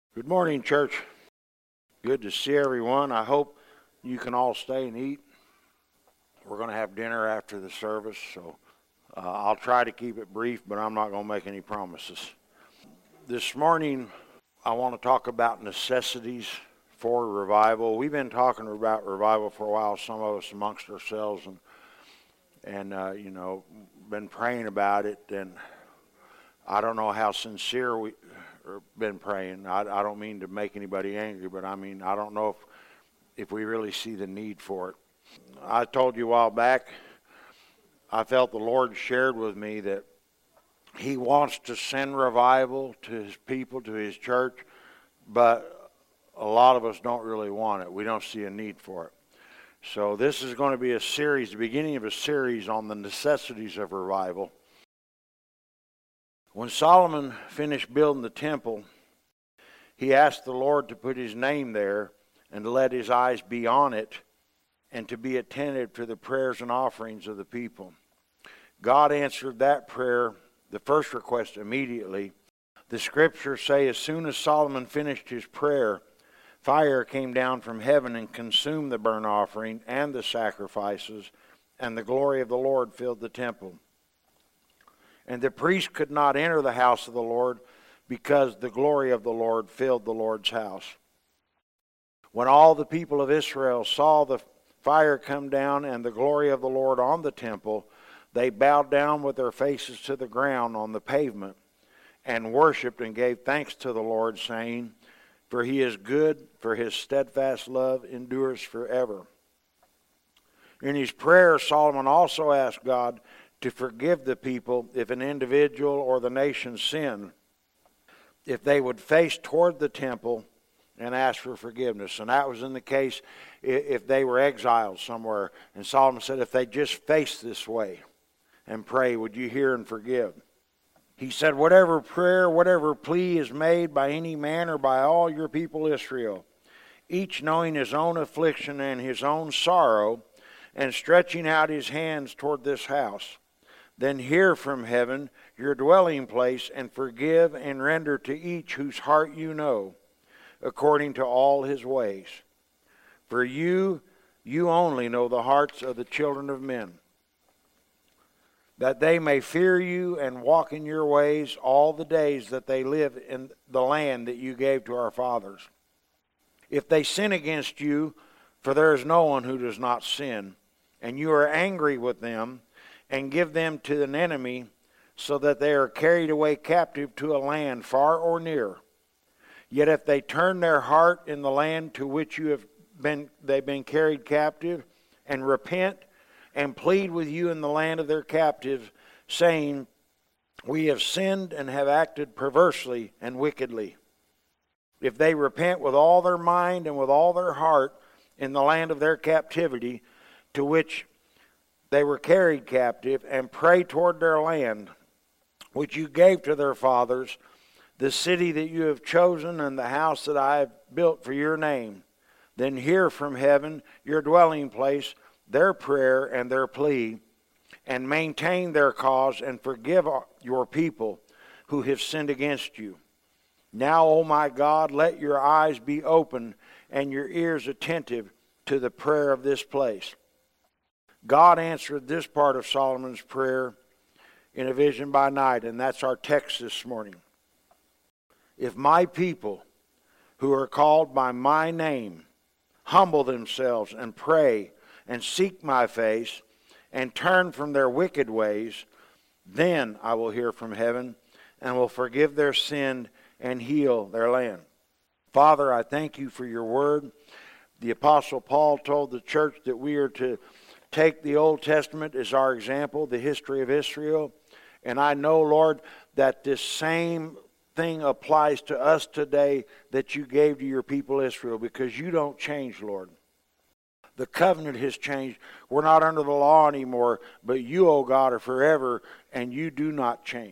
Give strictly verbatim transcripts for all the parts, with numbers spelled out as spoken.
Good morning, church. Good to see everyone. I hope you can all stay and eat. We're going to have dinner after the service, so uh, I'll try to keep it brief, but I'm not going to make any promises. This morning, I want to talk about necessities for revival. We've been talking about revival for a while, some of us amongst ourselves, and, and uh, you know, been praying about it, and I don't know how sincere we been praying. I, I don't mean to make anybody angry, but I mean, I don't know if, if we really see the need for it. I told you a while back, I felt the Lord shared with me that He wants to send revival to His people, to His church, but a lot of us don't really want it. We don't see a need for it. So this is going to be a series, the beginning of a series on the necessities of revival. When Solomon finished building the temple, he asked the Lord to put His name there and to let His eyes be on it and to be attentive to the prayers and offerings of the people. God answered that prayer, the first request, immediately. The scriptures say as soon as Solomon finished his prayer, fire came down from heaven and consumed the burnt offering and the sacrifices, and the glory of the Lord filled the temple. And the priest could not enter the house of the Lord because the glory of the Lord filled the Lord's house. When all the people of Israel saw the fire come down and the glory of the Lord on the temple, they bowed down with their faces to the ground on the pavement and worshipped and gave thanks to the Lord, saying, "For He is good, for His steadfast love endures forever." In his prayer, Solomon also asked God to forgive the people if an individual or the nation sinned, if they would face toward the temple and ask for forgiveness. And that was in the case if they were exiled somewhere. And Solomon said, if they just face this way and pray, would you hear and forgive? He said, whatever prayer, whatever plea is made by any man or by all your people Israel, each knowing his own affliction and his own sorrow, and stretching out his hands toward this house, then hear from heaven your dwelling place, and forgive and render to each whose heart you know, according to all his ways. For you, you only know the hearts of the children of men, that they may fear you and walk in your ways all the days that they live in the land that you gave to our fathers. If they sin against you, for there is no one who does not sin, and you are angry with them, and give them to an enemy, so that they are carried away captive to a land far or near. Yet if they turn their heart in the land to which you have been, they've been carried captive, and repent and plead with you in the land of their captive, saying, we have sinned and have acted perversely and wickedly. If they repent with all their mind and with all their heart in the land of their captivity, to which they were carried captive, and pray toward their land, which you gave to their fathers, the city that you have chosen and the house that I have built for your name, then hear from heaven your dwelling place, their prayer and their plea, and maintain their cause, and forgive your people who have sinned against you. Now, O my God, let your eyes be open and your ears attentive to the prayer of this place. God answered this part of Solomon's prayer in a vision by night, and that's our text this morning. If my people, who are called by my name, humble themselves and pray and seek my face and turn from their wicked ways, then I will hear from heaven and will forgive their sin and heal their land. Father, I thank you for your word. The Apostle Paul told the church that we are to take the Old Testament as our example, the history of Israel. And I know, Lord, that this same thing applies to us today that you gave to your people Israel, because you don't change, Lord. The covenant has changed. We're not under the law anymore, but you, O God, are forever, and you do not change.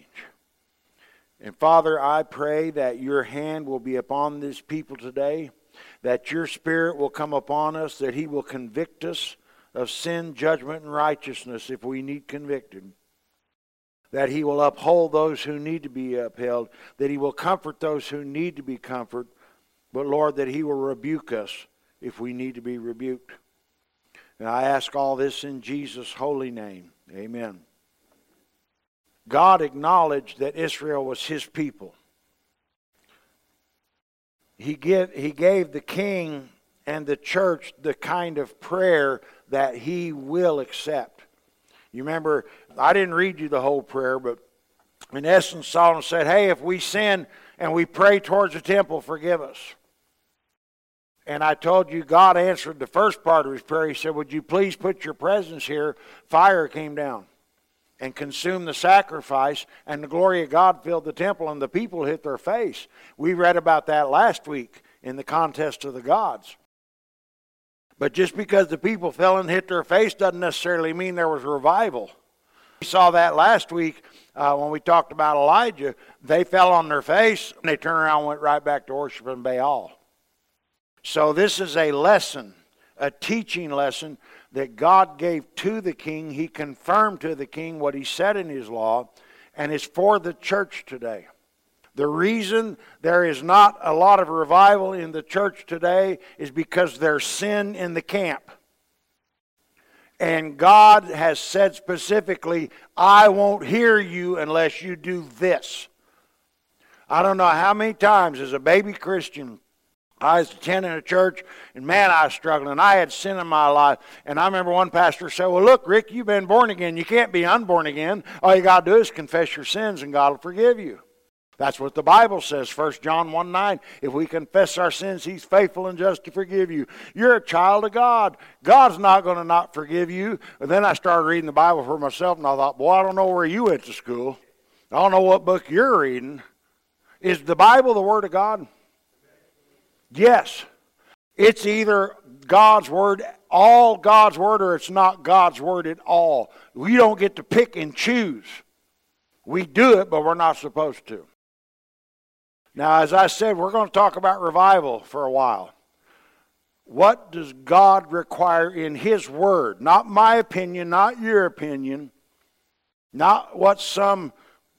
And Father, I pray that your hand will be upon this people today, that your Spirit will come upon us, that He will convict us of sin, judgment, and righteousness if we need convicted. That He will uphold those who need to be upheld. That He will comfort those who need to be comfort, but Lord, that He will rebuke us if we need to be rebuked. And I ask all this in Jesus' holy name. Amen. God acknowledged that Israel was His people. He, give, he gave the king and the church the kind of prayer that He will accept. You remember, I didn't read you the whole prayer, but in essence, Solomon said, hey, if we sin and we pray towards the temple, forgive us. And I told you God answered the first part of His prayer. He said, would you please put your presence here? Fire came down and consumed the sacrifice, and the glory of God filled the temple, and the people hit their face. We read about that last week in the contest of the gods. But just because the people fell and hit their face doesn't necessarily mean there was revival. We saw that last week uh, when we talked about Elijah. They fell on their face, and they turned around and went right back to worshiping Baal. So this is a lesson, a teaching lesson that God gave to the king. He confirmed to the king what He said in His law, and it's for the church today. The reason there is not a lot of revival in the church today is because there's sin in the camp. And God has said specifically, I won't hear you unless you do this. I don't know how many times as a baby Christian I was attending a church, and man, I was struggling. I had sin in my life. And I remember one pastor said, well, look, Rick, you've been born again. You can't be unborn again. All you got to do is confess your sins, and God will forgive you. That's what the Bible says, First John one nine. If we confess our sins, He's faithful and just to forgive you. You're a child of God. God's not going to not forgive you. But then I started reading the Bible for myself, and I thought, boy, I don't know where you went to school. I don't know what book you're reading. Is the Bible the Word of God? Yes. It's either God's Word, all God's Word, or it's not God's Word at all. We don't get to pick and choose. We do it, but we're not supposed to. Now, as I said, we're going to talk about revival for a while. What does God require in His Word? Not my opinion, not your opinion, not what some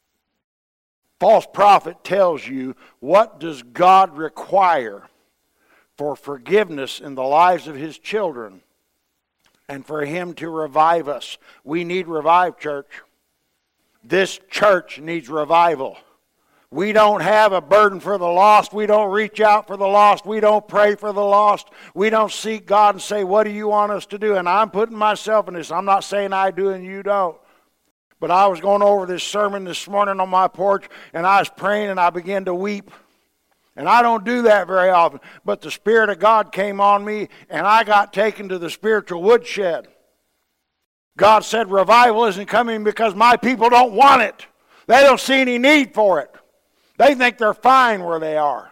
false prophet tells you. What does God require for forgiveness in the lives of His children and for Him to revive us? We need revive, church. This church needs revival. We don't have a burden for the lost. We don't reach out for the lost. We don't pray for the lost. We don't seek God and say, what do you want us to do? And I'm putting myself in this. I'm not saying I do and you don't. But I was going over this sermon this morning on my porch, and I was praying, and I began to weep. And I don't do that very often. But the Spirit of God came on me, and I got taken to the spiritual woodshed. God said revival isn't coming because my people don't want it. They don't see any need for it. They think they're fine where they are.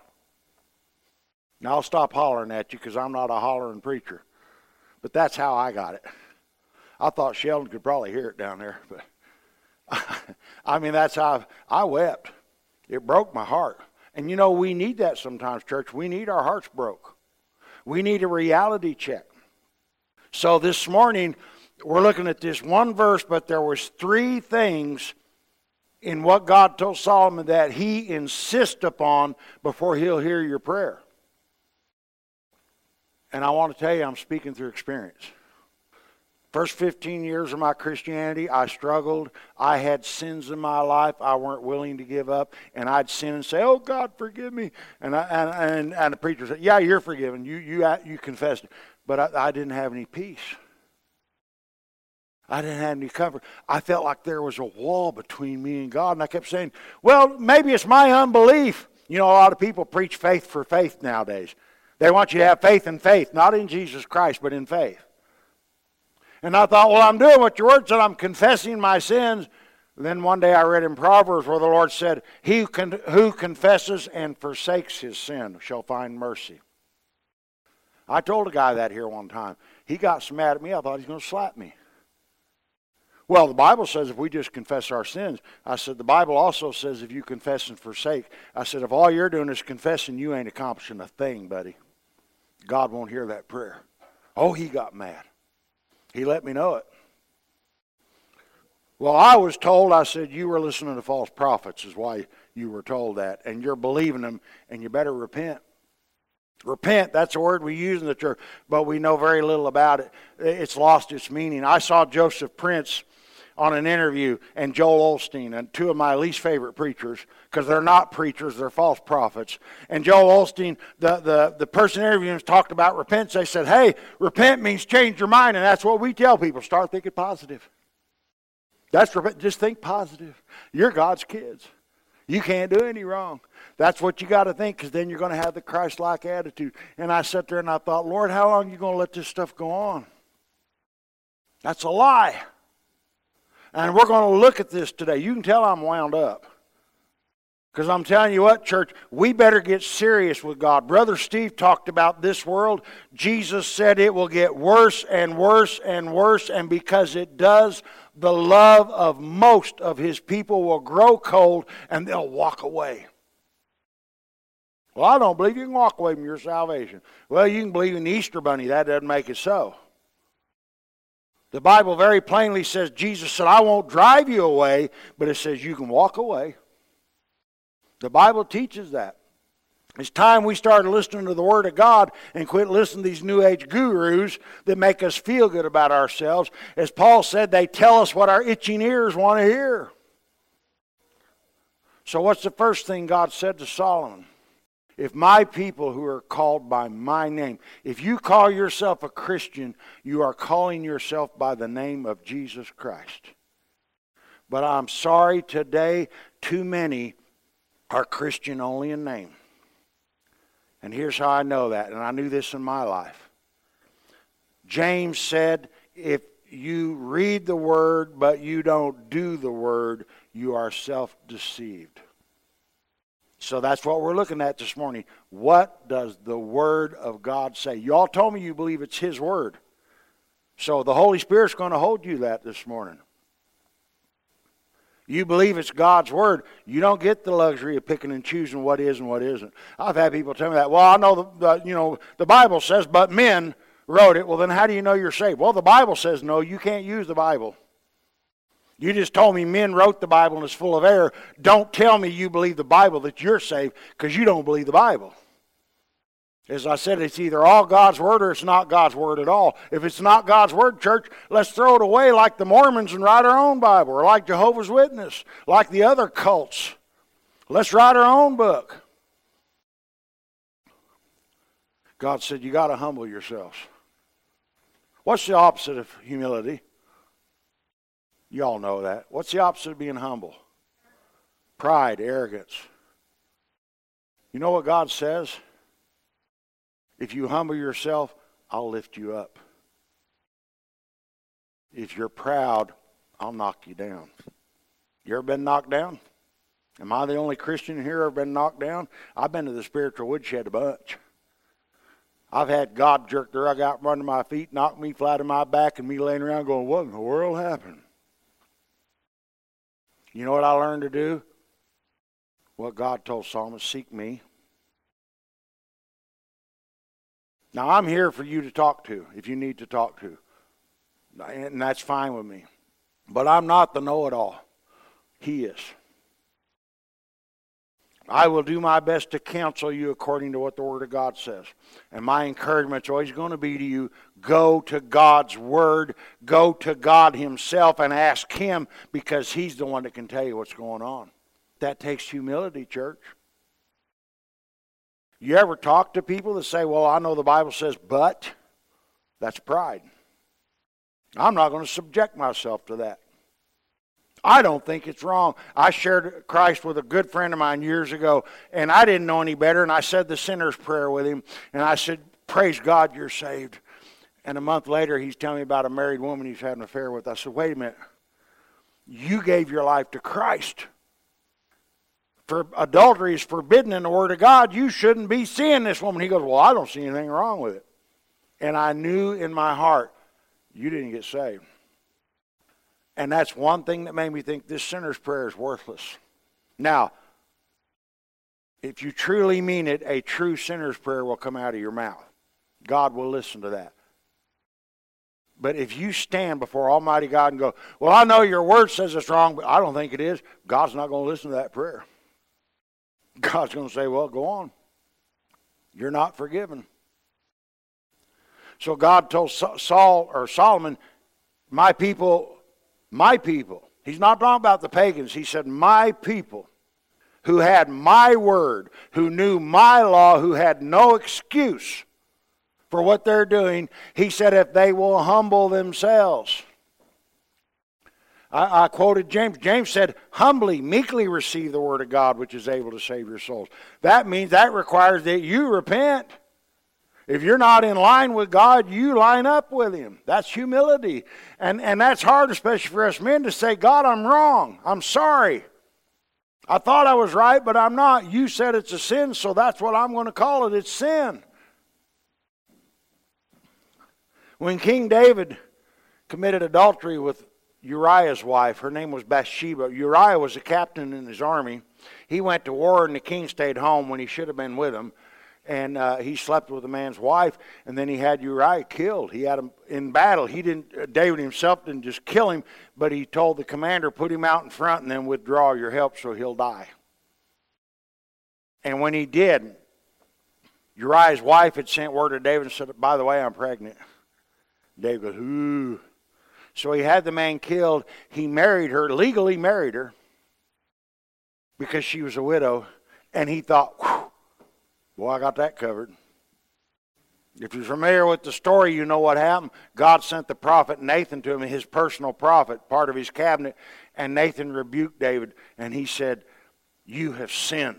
Now I'll stop hollering at you because I'm not a hollering preacher. But that's how I got it. I thought Sheldon could probably hear it down there. But I mean, that's how I wept. It broke my heart. And you know, we need that sometimes, church. We need our hearts broke. We need a reality check. So this morning, we're looking at this one verse, but there was three things in what God told Solomon that He insists upon before He'll hear your prayer. And I want to tell you, I'm speaking through experience. First fifteen years of my Christianity, I struggled. I had sins in my life I weren't willing to give up. And I'd sin and say, oh, God, forgive me. And I, and, and, and the preacher said, yeah, you're forgiven. You, you, you confessed it. But I, I didn't have any peace. I didn't have any comfort. I felt like there was a wall between me and God. And I kept saying, well, maybe it's my unbelief. You know, a lot of people preach faith for faith nowadays. They want you to have faith in faith, not in Jesus Christ, but in faith. And I thought, well, I'm doing what your word said. I'm confessing my sins. Then one day I read in Proverbs where the Lord said, he who confesses and forsakes his sin shall find mercy. I told a guy that here one time. He got so mad at me, I thought he was going to slap me. Well, the Bible says if we just confess our sins. I said, the Bible also says if you confess and forsake. I said, if all you're doing is confessing, you ain't accomplishing a thing, buddy. God won't hear that prayer. Oh, he got mad. He let me know it. Well, I was told, I said, you were listening to false prophets is why you were told that. And you're believing them, and you better repent. Repent, that's a word we use in the church, but we know very little about it. It's lost its meaning. I saw Joseph Prince on an interview, and Joel Osteen, and two of my least favorite preachers, because they're not preachers, they're false prophets. And Joel Osteen, the, the, the person interviewing talked about repentance. They said, hey, repent means change your mind, and that's what we tell people. Start thinking positive. That's repent. Just think positive. You're God's kids. You can't do any wrong. That's what you got to think, because then you're going to have the Christ-like attitude. And I sat there and I thought, Lord, how long are you going to let this stuff go on? That's a lie. And we're going to look at this today. You can tell I'm wound up. Because I'm telling you what, church, we better get serious with God. Brother Steve talked about this world. Jesus said it will get worse and worse and worse. And because it does, the love of most of His people will grow cold and they'll walk away. Well, I don't believe you can walk away from your salvation. Well, you can believe in the Easter Bunny. That doesn't make it so. The Bible very plainly says, Jesus said, I won't drive you away, but it says you can walk away. The Bible teaches that. It's time we started listening to the Word of God and quit listening to these New Age gurus that make us feel good about ourselves. As Paul said, they tell us what our itching ears want to hear. So what's the first thing God said to Solomon? If my people who are called by my name, if you call yourself a Christian, you are calling yourself by the name of Jesus Christ. But I'm sorry, today too many are Christian only in name. And here's how I know that, and I knew this in my life. James said, if you read the Word but you don't do the Word, you are self-deceived. So that's what we're looking at this morning. What does the Word of God say? You all told me you believe it's His Word. So the Holy Spirit's going to hold you that this morning. You believe it's God's Word. You don't get the luxury of picking and choosing what is and what isn't. I've had people tell me that. Well, I know the, the you know the Bible says, but men wrote it. Well, then how do you know you're saved? Well, the Bible says no. You can't use the Bible. You just told me men wrote the Bible and it's full of error. Don't tell me you believe the Bible that you're saved, because you don't believe the Bible. As I said, it's either all God's Word or it's not God's Word at all. If it's not God's Word, church, let's throw it away like the Mormons and write our own Bible, or like Jehovah's Witness, like the other cults. Let's write our own book. God said, you got to humble yourselves. What's the opposite of humility? You all know that. What's the opposite of being humble? Pride, arrogance. You know what God says? If you humble yourself, I'll lift you up. If you're proud, I'll knock you down. You ever been knocked down? Am I the only Christian here who ever been knocked down? I've been to the spiritual woodshed a bunch. I've had God jerk the rug out from under my feet, knock me flat on my back, and me laying around going, what in the world happened? You know what I learned to do? What God told Solomon, seek me. Now, I'm here for you to talk to, if you need to talk to. And that's fine with me. But I'm not the know-it-all. He is. I will do my best to counsel you according to what the Word of God says. And my encouragement's always going to be to you, go to God's Word, go to God Himself and ask Him, because He's the one that can tell you what's going on. That takes humility, church. You ever talk to people that say, well, I know the Bible says, but? That's pride. I'm not going to subject myself to that. I don't think it's wrong. I shared Christ with a good friend of mine years ago, and I didn't know any better, and I said the sinner's prayer with him, and I said, praise God, you're saved. And a month later, he's telling me about a married woman he's had an affair with. I said, wait a minute. You gave your life to Christ. For adultery is forbidden in the Word of God. You shouldn't be seeing this woman. He goes, well, I don't see anything wrong with it. And I knew in my heart, you didn't get saved. And that's one thing that made me think this sinner's prayer is worthless. Now, if you truly mean it, a true sinner's prayer will come out of your mouth. God will listen to that. But if you stand before Almighty God and go, well, I know your word says it's wrong, but I don't think it is, God's not going to listen to that prayer. God's going to say, well, go on. you're not forgiven. So God told Saul or Solomon, my people, my people. He's not talking about the pagans. He said, my people who had my word, who knew my law, who had no excuse for what they're doing. He said, if they will humble themselves. I, I quoted James. James said, humbly, meekly receive the word of God, which is able to save your souls. That means that requires that you repent. If you're not in line with God, you line up with Him. That's humility. And, and that's hard, especially for us men, to say, God, I'm wrong. I'm sorry. I thought I was right, but I'm not. You said it's a sin, so that's what I'm going to call it. It's sin. When King David committed adultery with Uriah's wife, her name was Bathsheba. Uriah was a captain in his army. He went to war and the king stayed home when he should have been with him. And uh, he slept with the man's wife, and then he had Uriah killed. He had him in battle. He didn't. Uh, David himself didn't just kill him, but he told the commander, put him out in front and then withdraw your help so he'll die. And when he did, Uriah's wife had sent word to David and said, by the way, I'm pregnant. David goes, ooh. So he had the man killed. He married her, legally married her, because she was a widow. And he thought, whew, boy, I got that covered. If you're familiar with the story, you know what happened. God sent the prophet Nathan to him, his personal prophet, part of his cabinet. And Nathan rebuked David, and he said, you have sinned.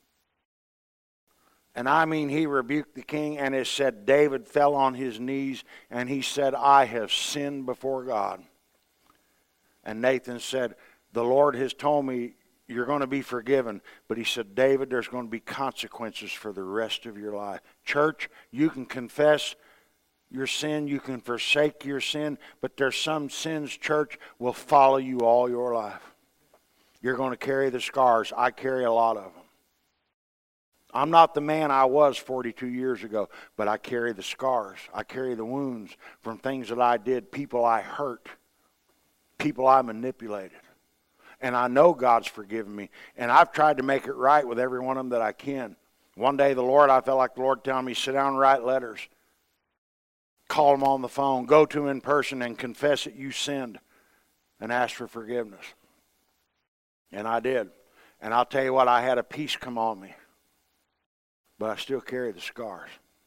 And I mean, he rebuked the king, and it said David fell on his knees, and he said, I have sinned before God. And Nathan said, the Lord has told me you're going to be forgiven. But he said, David, there's going to be consequences for the rest of your life. Church, you can confess your sin, you can forsake your sin, but there's some sins, church, will follow you all your life. You're going to carry the scars. I carry a lot of them. I'm not the man I was forty-two years ago, but I carry the scars. I carry the wounds from things that I did, people I hurt, people I manipulated. And I know God's forgiven me. And I've tried to make it right with every one of them that I can. One day the Lord, I felt like the Lord telling me, sit down and write letters. Call them on the phone. Go to them in person and confess that you sinned and ask for forgiveness. And I did. And I'll tell you what, I had a peace come on me. But I still carry the scars.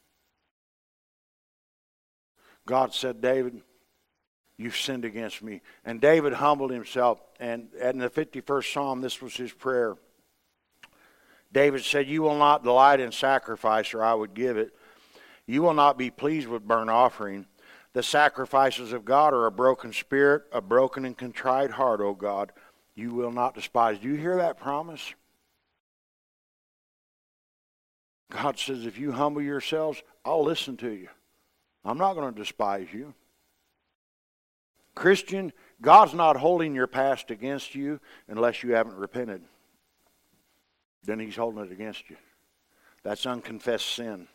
God said, David, you've sinned against me. And David humbled himself. And in the fifty-first Psalm, this was his prayer. David said, you will not delight in sacrifice, or I would give it. You will not be pleased with burnt offering. The sacrifices of God are a broken spirit, a broken and contrite heart, O God. You will not despise. Do you hear that promise? God says, if you humble yourselves, I'll listen to you. I'm not going to despise you. Christian, God's not holding your past against you unless you haven't repented. Then He's holding it against you. That's unconfessed sin.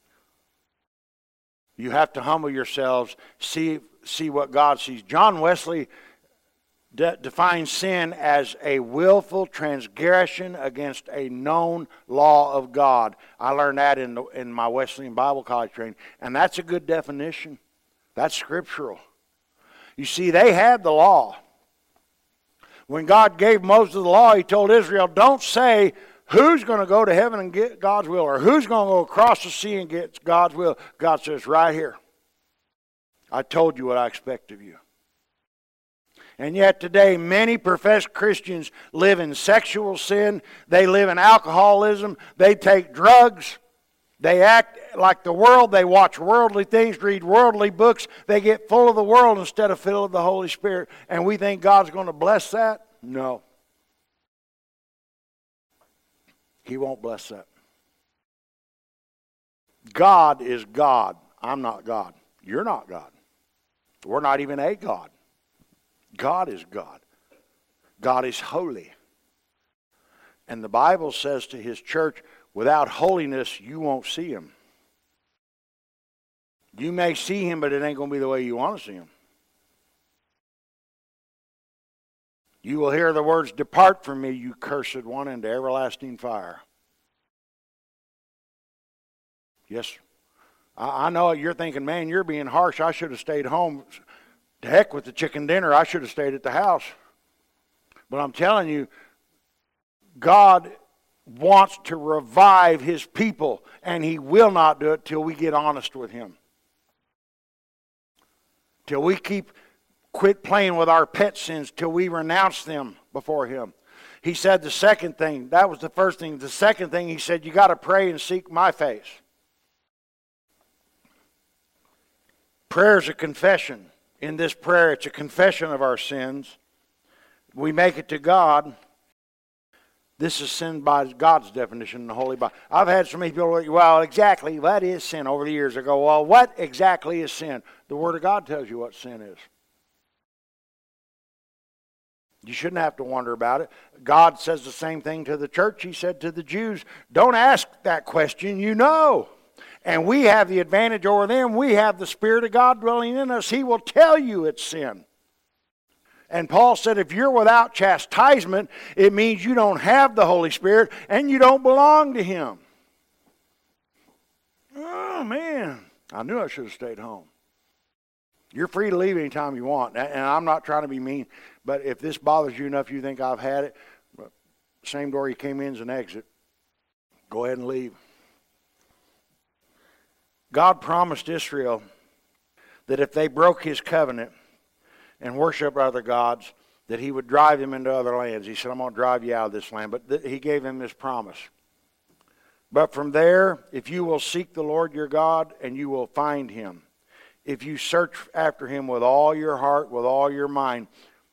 You have to humble yourselves, see, see what God sees. John Wesley de- defines sin as a willful transgression against a known law of God. I learned that in, the, in my Wesleyan Bible College training, and that's a good definition. That's scriptural. You see, they had the law. When God gave Moses the law, He told Israel, don't say who's going to go to heaven and get God's will, or who's going to go across the sea and get God's will. God says, right here. I told you what I expect of you. And yet today, many professed Christians live in sexual sin. They live in alcoholism. They take drugs. They act like the world. They watch worldly things, read worldly books. They get full of the world instead of filled with the Holy Spirit. And we think God's going to bless that? No. He won't bless that. God is God. I'm not God. You're not God. We're not even a God. God is God. God is holy. And the Bible says to His church, without holiness, you won't see Him. You may see Him, but it ain't going to be the way you want to see Him. You will hear the words, depart from me, you cursed one, into everlasting fire. Yes. I, I know you're thinking, man, you're being harsh. I should have stayed home. To heck with the chicken dinner. I should have stayed at the house. But I'm telling you, God wants to revive his people, and he will not do it till we get honest with him. Till we keep quit playing with our pet sins, till we renounce them before him. He said the second thing, that was the first thing. The second thing, he said, you got to pray and seek my face. Prayer is a confession. In this prayer, it's a confession of our sins. We make it to God. This is sin by God's definition in the Holy Bible. I've had so many people, well, exactly, that is sin over the years. I go, well, what exactly is sin? The Word of God tells you what sin is. You shouldn't have to wonder about it. God says the same thing to the church. He said to the Jews, don't ask that question, you know. And we have the advantage over them. We have the Spirit of God dwelling in us. He will tell you it's sin. And Paul said if you're without chastisement, it means you don't have the Holy Spirit and you don't belong to him. Oh, man. I knew I should have stayed home. You're free to leave anytime you want. And I'm not trying to be mean, but if this bothers you enough you think I've had it, same door you came in is an exit. Go ahead and leave. God promised Israel that if they broke his covenant and worshiped other gods, that he would drive them into other lands. He said, I'm going to drive you out of this land. But th- he gave them this promise. But from there, if you will seek the Lord your God, and you will find him. If you search after him with all your heart, with all your mind.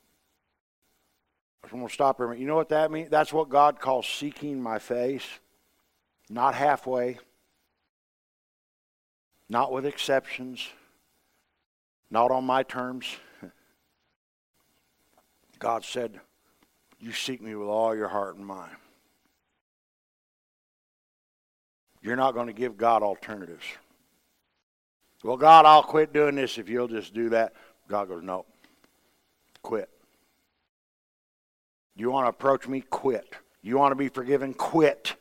I'm going to stop here a minute. You know what that means? That's what God calls seeking my face. Not halfway. Not with exceptions. Not on my terms. God said, you seek me with all your heart and mind. You're not going to give God alternatives. Well, God, I'll quit doing this if you'll just do that. God goes, no. Quit. You want to approach me? Quit. You want to be forgiven? Quit.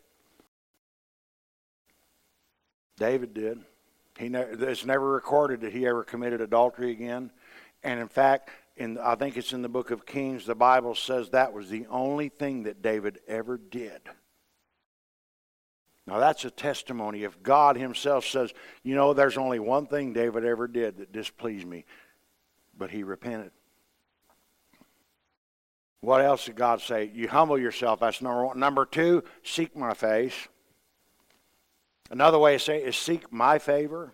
David did. He never, it's never recorded that he ever committed adultery again. And in fact, in I think it's in the book of Kings, the Bible says that was the only thing that David ever did. Now that's a testimony. If God himself says, you know, there's only one thing David ever did that displeased me, but he repented. What else did God say? You humble yourself. That's number one. Number two, seek my face. Another way to say it is seek my favor.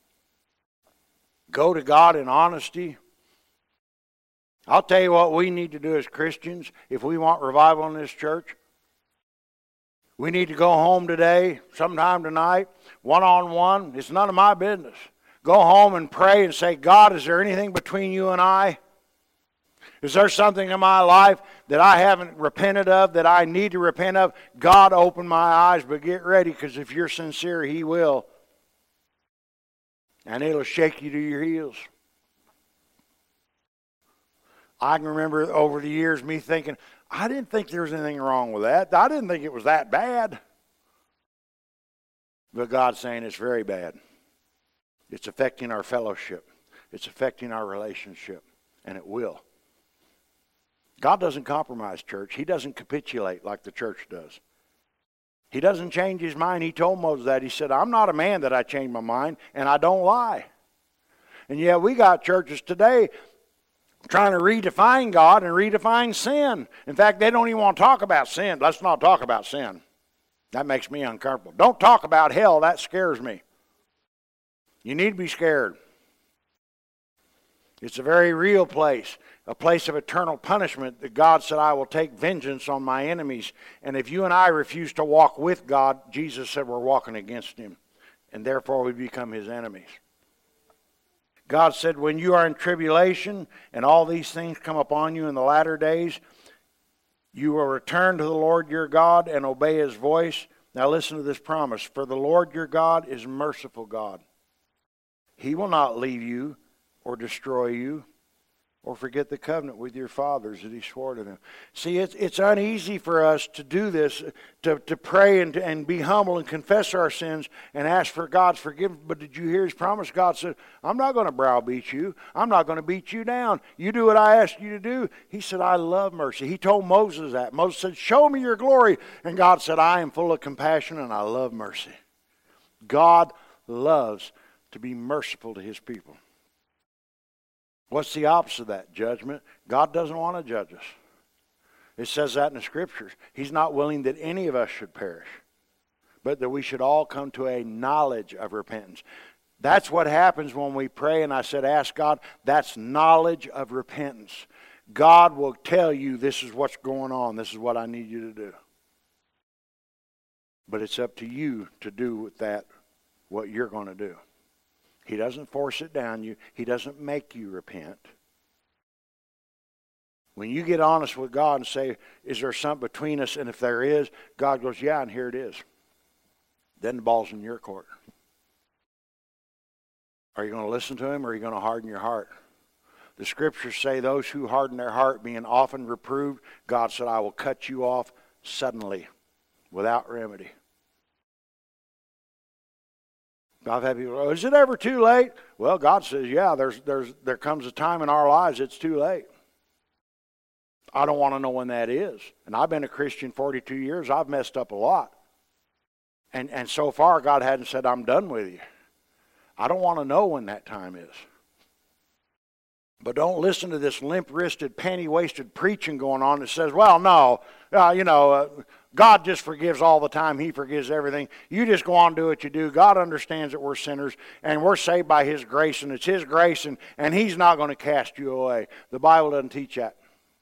Go to God in honesty. I'll tell you what we need to do as Christians if we want revival in this church. We need to go home today, sometime tonight, one-on-one. It's none of my business. Go home and pray and say, God, is there anything between you and I? Is there something in my life that I haven't repented of, that I need to repent of? God, open my eyes, but get ready, because if you're sincere, he will. And it'll shake you to your heels. I can remember over the years me thinking, I didn't think there was anything wrong with that. I didn't think it was that bad. But God's saying it's very bad. It's affecting our fellowship. It's affecting our relationship. And it will. God doesn't compromise, church. He doesn't capitulate like the church does. He doesn't change his mind. He told Moses that. He said, I'm not a man that I change my mind, and I don't lie. And yet we got churches today trying to redefine God and redefine sin. In fact, they don't even want to talk about sin. Let's not talk about sin. That makes me uncomfortable. Don't talk about hell. That scares me. You need to be scared. It's a very real place, a place of eternal punishment that God said, I will take vengeance on my enemies. And if you and I refuse to walk with God, Jesus said we're walking against him. And therefore we become his enemies. God said, when you are in tribulation and all these things come upon you in the latter days, you will return to the Lord your God and obey his voice. Now listen to this promise. For the Lord your God is a merciful God. He will not leave you or destroy you. or forget the covenant with your fathers that he swore to them. See, it's, it's uneasy for us to do this, to, to pray and, and be humble and confess our sins and ask for God's forgiveness. But did you hear his promise? God said, I'm not going to browbeat you. I'm not going to beat you down. You do what I ask you to do. He said, I love mercy. He told Moses that. Moses said, show me your glory. And God said, I am full of compassion and I love mercy. God loves to be merciful to his people. What's the opposite of that? Judgment. God doesn't want to judge us. It says that in the Scriptures. He's not willing that any of us should perish, but that we should all come to a knowledge of repentance. That's what happens when we pray, and I said, ask God. That's knowledge of repentance. God will tell you, this is what's going on. This is what I need you to do. But it's up to you to do with that what you're going to do. He doesn't force it down you. He doesn't make you repent. When you get honest with God and say, is there something between us? And if there is, God goes, yeah, and here it is. Then the ball's in your court. Are you going to listen to him, or are you going to harden your heart? The Scriptures say those who harden their heart, being often reproved, God said, I will cut you off suddenly, without remedy. I've had people, oh, is it ever too late? Well, God says, yeah, there's, there's, there comes a time in our lives it's too late. I don't want to know when that is. And I've been a Christian forty-two years. I've messed up a lot. And, and so far, God hadn't said, I'm done with you. I don't want to know when that time is. But don't listen to this limp-wristed, panty-waisted preaching going on that says, well, no, uh, you know, uh, God just forgives all the time. He forgives everything. You just go on and do what you do. God understands that we're sinners, and we're saved by his grace, and it's his grace, and, and he's not going to cast you away. The Bible doesn't teach that.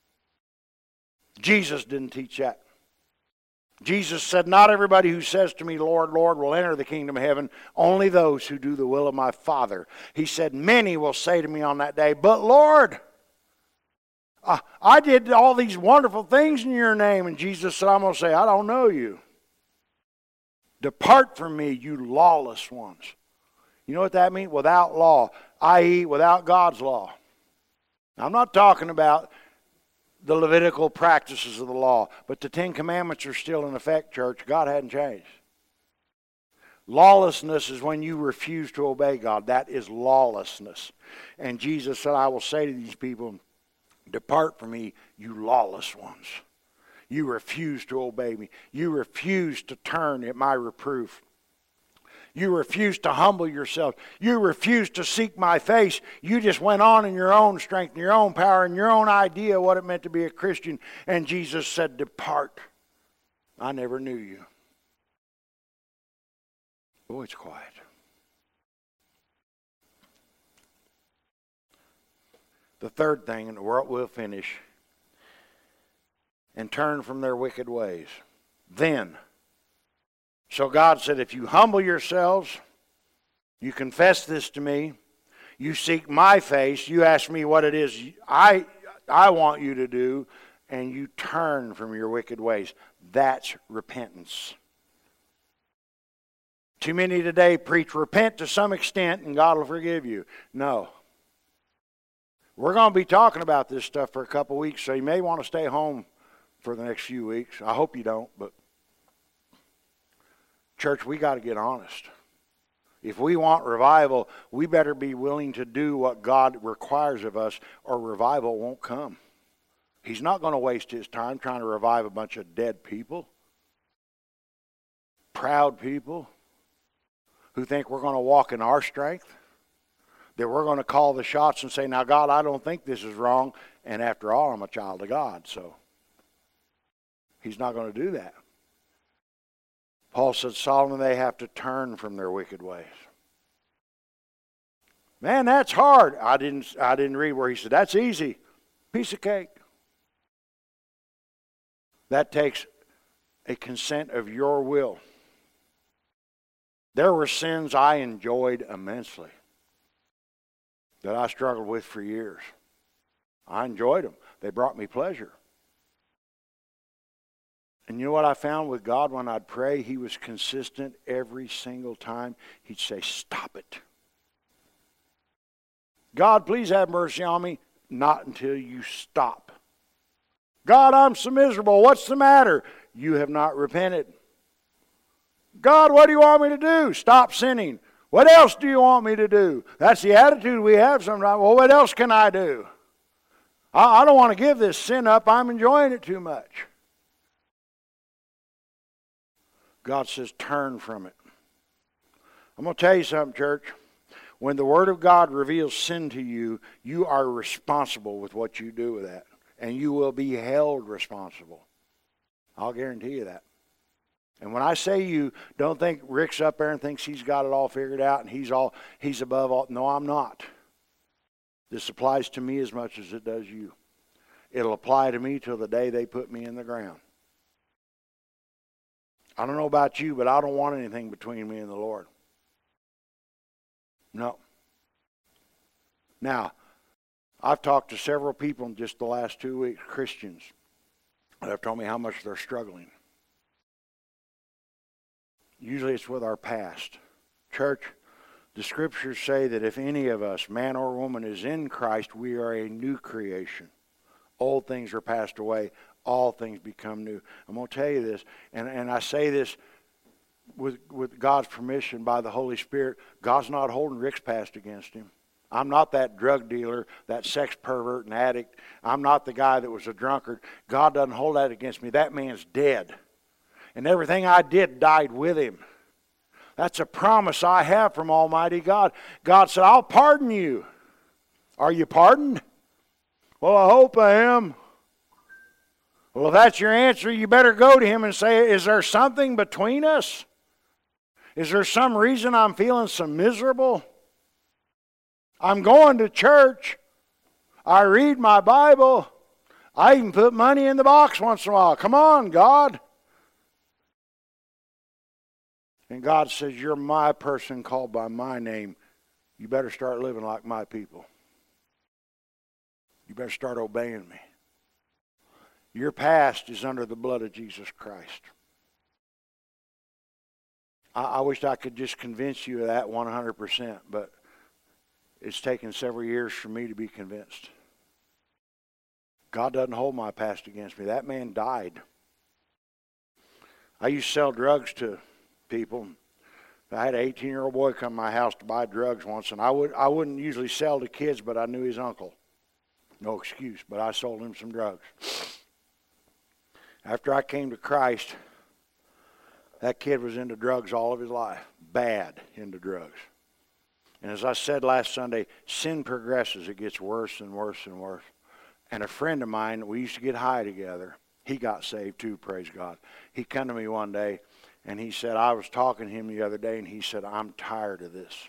Jesus didn't teach that. Jesus said, not everybody who says to me, Lord, Lord, will enter the kingdom of heaven, only those who do the will of my Father. He said, many will say to me on that day, but Lord, uh, I did all these wonderful things in your name. And Jesus said, I'm going to say, I don't know you. Depart from me, you lawless ones. You know what that means? Without law, that is without God's law. Now, I'm not talking about the Levitical practices of the law, but the Ten Commandments are still in effect, church. God hadn't changed. Lawlessness is when you refuse to obey God. That is lawlessness. And Jesus said, I will say to these people, depart from me, you lawless ones. You refuse to obey me. You refuse to turn at my reproof. You refuse to humble yourself. You refuse to seek my face. You just went on in your own strength, and your own power, and your own idea of what it meant to be a Christian. And Jesus said, depart. I never knew you. Oh, it's quiet. The third thing, and we'll finish, and turn from their wicked ways. Then, so God said, if you humble yourselves, you confess this to me, you seek my face, you ask me what it is I, I want you to do, and you turn from your wicked ways. That's repentance. Too many today preach, repent to some extent and God will forgive you. No. We're going to be talking about this stuff for a couple weeks, so you may want to stay home for the next few weeks. I hope you don't, but church, we got to get honest. If we want revival, we better be willing to do what God requires of us, or revival won't come. He's not going to waste his time trying to revive a bunch of dead people, proud people who think we're going to walk in our strength, that we're going to call the shots and say, now, God, I don't think this is wrong, and after all, I'm a child of God, so he's not going to do that. Paul said, Solomon, they have to turn from their wicked ways. Man, that's hard. I didn't, I didn't read where he said, that's easy. Piece of cake. That takes a consent of your will. There were sins I enjoyed immensely that I struggled with for years. I enjoyed them. They brought me pleasure. And you know what I found with God when I'd pray? He was consistent every single time. He'd say, stop it. God, please have mercy on me. Not until you stop. God, I'm so miserable. What's the matter? You have not repented. God, what do you want me to do? Stop sinning. What else do you want me to do? That's the attitude we have sometimes. Well, what else can I do? I, I don't want to give this sin up. I'm enjoying it too much. God says, turn from it. I'm going to tell you something, church. When the Word of God reveals sin to you, you are responsible with what you do with that. And you will be held responsible. I'll guarantee you that. And when I say you, don't think Rick's up there and thinks he's got it all figured out and he's all he's above all. No, I'm not. This applies to me as much as it does you. It'll apply to me till the day they put me in the ground. I don't know about you, but I don't want anything between me and the Lord. No. Now, I've talked to several people in just the last two weeks, Christians, that have told me how much they're struggling. Usually it's with our past. Church, the scriptures say that if any of us, man or woman, is in Christ, we are a new creation. Old things are passed away. All things become new. I'm going to tell you this, and, and I say this with, with God's permission by the Holy Spirit. God's not holding Rick's past against him. I'm not that drug dealer, that sex pervert and addict. I'm not the guy that was a drunkard. God doesn't hold that against me. That man's dead. And everything I did died with him. That's a promise I have from Almighty God. God said, I'll pardon you. Are you pardoned? Well, I hope I am. Well, if that's your answer, you better go to him and say, is there something between us? Is there some reason I'm feeling so miserable? I'm going to church. I read my Bible. I even put money in the box once in a while. Come on, God. And God says, you're my person called by my name. You better start living like my people. You better start obeying me. Your past is under the blood of Jesus Christ. I, I wish I could just convince you of that one hundred percent, but it's taken several years for me to be convinced. God doesn't hold my past against me. That man died. I used to sell drugs to people. I had an eighteen-year-old boy come to my house to buy drugs once, and I, would, I wouldn't usually sell to kids, but I knew his uncle. No excuse, but I sold him some drugs. After I came to Christ, that kid was into drugs all of his life. Bad into drugs. And as I said last Sunday, sin progresses. It gets worse and worse and worse. And a friend of mine, we used to get high together. He got saved too, praise God. He come to me one day, and he said, I was talking to him the other day, and he said, I'm tired of this.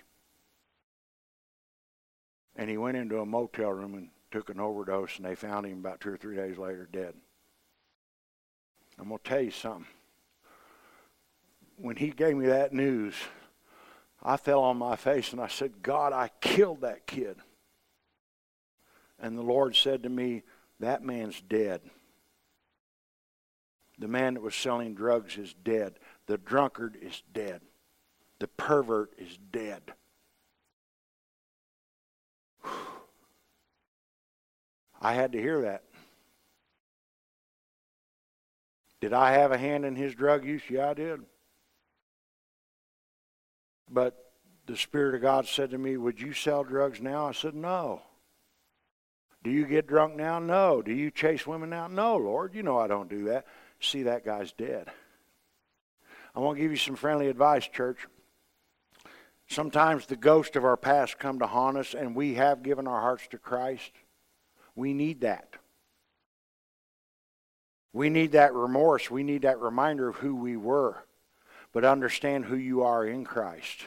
And he went into a motel room and took an overdose, and they found him about two or three days later dead. I'm going to tell you something. When he gave me that news, I fell on my face and I said, God, I killed that kid. And the Lord said to me, that man's dead. The man that was selling drugs is dead. The drunkard is dead. The pervert is dead. I had to hear that. Did I have a hand in his drug use? Yeah, I did. But the Spirit of God said to me, would you sell drugs now? I said, no. Do you get drunk now? No. Do you chase women now? No, Lord. You know I don't do that. See, that guy's dead. I want to give you some friendly advice, church. Sometimes the ghost of our past come to haunt us, and we have given our hearts to Christ. We need that. We need that remorse. We need that reminder of who we were. But understand who you are in Christ.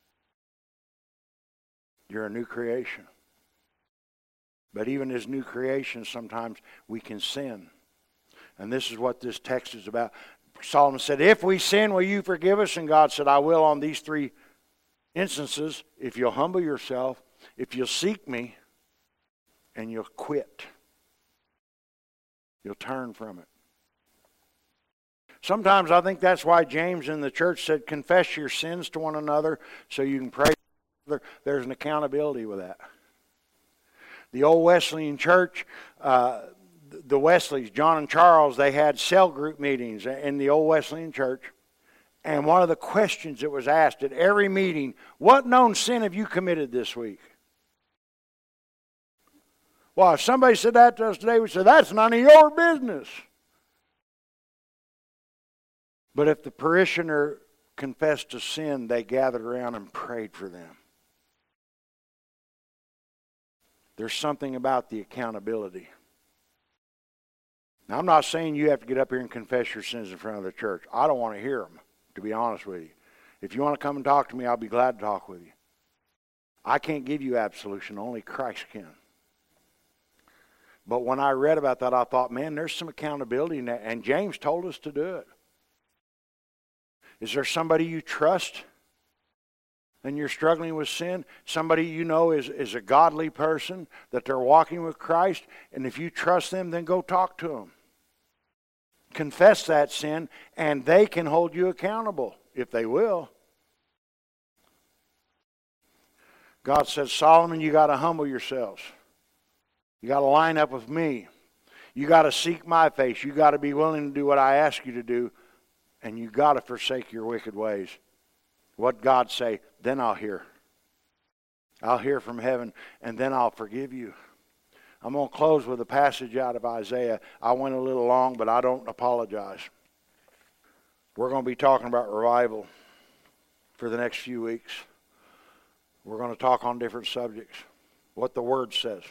You're a new creation. But even as new creations, sometimes we can sin. And this is what this text is about. Solomon said, if we sin, will you forgive us? And God said, I will on these three instances. If you'll humble yourself, if you'll seek me, and you'll quit. You'll turn from it. Sometimes I think that's why James in the church said, confess your sins to one another so you can pray. There's an accountability with that. The old Wesleyan church, uh, the Wesleys, John and Charles, they had cell group meetings in the old Wesleyan church. And one of the questions that was asked at every meeting, what known sin have you committed this week? Well, if somebody said that to us today, we said, that's none of your business. But if the parishioner confessed a sin, they gathered around and prayed for them. There's something about the accountability. Now, I'm not saying you have to get up here and confess your sins in front of the church. I don't want to hear them, to be honest with you. If you want to come and talk to me, I'll be glad to talk with you. I can't give you absolution. Only Christ can. But when I read about that, I thought, man, there's some accountability in that. And James told us to do it. Is there somebody you trust and you're struggling with sin? Somebody you know is, is a godly person, that they're walking with Christ, and if you trust them, then go talk to them. Confess that sin, and they can hold you accountable, if they will. God says, Solomon, you got to humble yourselves. You got to line up with me. You got to seek my face. You got to be willing to do what I ask you to do. And you got to forsake your wicked ways. What God say, then I'll hear. I'll hear from heaven, and then I'll forgive you. I'm going to close with a passage out of Isaiah. I went a little long, but I don't apologize. We're going to be talking about revival for the next few weeks. We're going to talk on different subjects. What the Word says.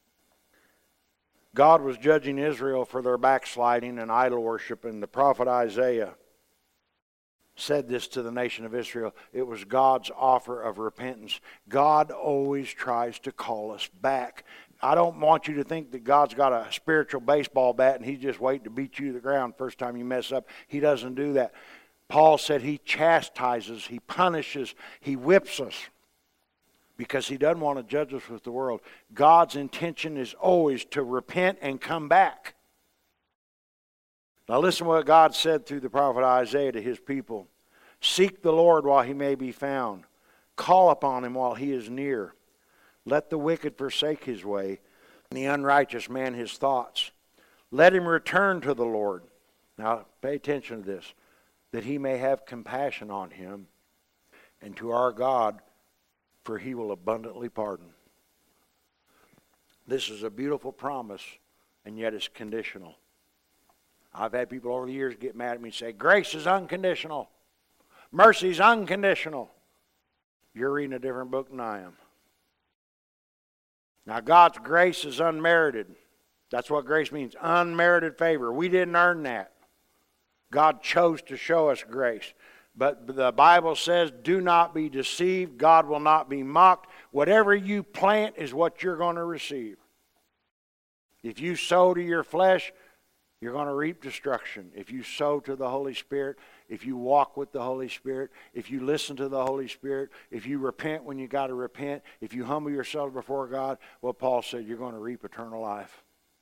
God was judging Israel for their backsliding and idol worship, and the prophet Isaiah said this to the nation of Israel. It was God's offer of repentance. God always tries to call us back. I don't want you to think that God's got a spiritual baseball bat and He's just waiting to beat you to the ground first time you mess up. He doesn't do that. Paul said He chastises, He punishes, He whips us because He doesn't want to judge us with the world. God's intention is always to repent and come back. Now listen to what God said through the prophet Isaiah to His people. Seek the Lord while He may be found. Call upon Him while He is near. Let the wicked forsake his way, and the unrighteous man his thoughts. Let him return to the Lord. Now pay attention to this. That He may have compassion on him, and to our God, for He will abundantly pardon. This is a beautiful promise, and yet it's conditional. I've had people over the years get mad at me and say, grace is unconditional. Mercy is unconditional. You're reading a different book than I am. Now, God's grace is unmerited. That's what grace means, unmerited favor. We didn't earn that. God chose to show us grace. But the Bible says, do not be deceived. God will not be mocked. Whatever you plant is what you're going to receive. If you sow to your flesh, you're going to reap destruction. If you sow to the Holy Spirit, if you walk with the Holy Spirit, if you listen to the Holy Spirit, if you repent when you got to repent, if you humble yourself before God, what Paul said, you're going to reap eternal life.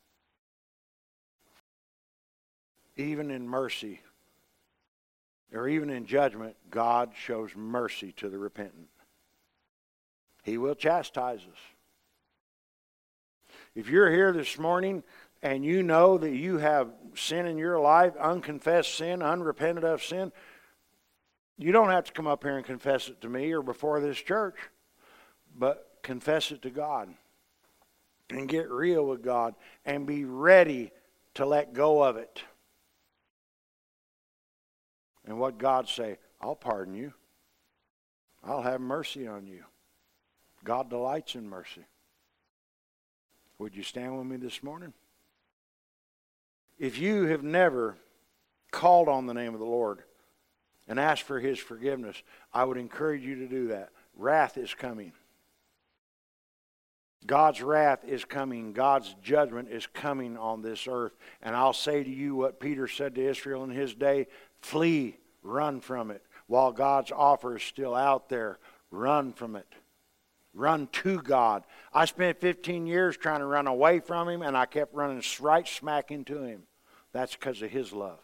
Even in mercy, or even in judgment, God shows mercy to the repentant. He will chastise us. If you're here this morning and you know that you have sin in your life, unconfessed sin, unrepented of sin, you don't have to come up here and confess it to me or before this church, but confess it to God and get real with God and be ready to let go of it. And what God say, I'll pardon you. I'll have mercy on you. God delights in mercy. Would you stand with me this morning? If you have never called on the name of the Lord and asked for His forgiveness, I would encourage you to do that. Wrath is coming. God's wrath is coming. God's judgment is coming on this earth. And I'll say to you what Peter said to Israel in his day, flee, run from it. While God's offer is still out there, run from it. Run to God. I spent fifteen years trying to run away from Him, and I kept running right smack into Him. That's because of His love.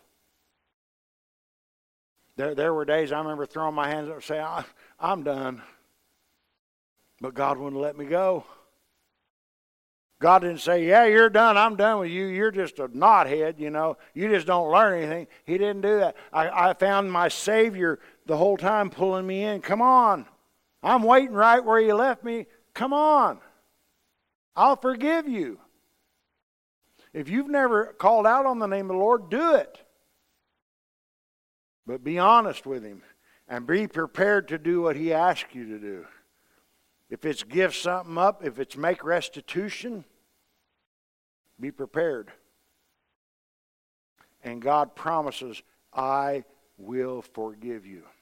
There, there were days I remember throwing my hands up and saying, I'm done. But God wouldn't let me go. God didn't say, yeah, you're done. I'm done with you. You're just a knothead, you know. You just don't learn anything. He didn't do that. I, I found my Savior the whole time pulling me in. Come on. I'm waiting right where you left me. Come on. I'll forgive you. If you've never called out on the name of the Lord, do it. But be honest with Him and be prepared to do what He asks you to do. If it's give something up, if it's make restitution, be prepared. And God promises, I will forgive you.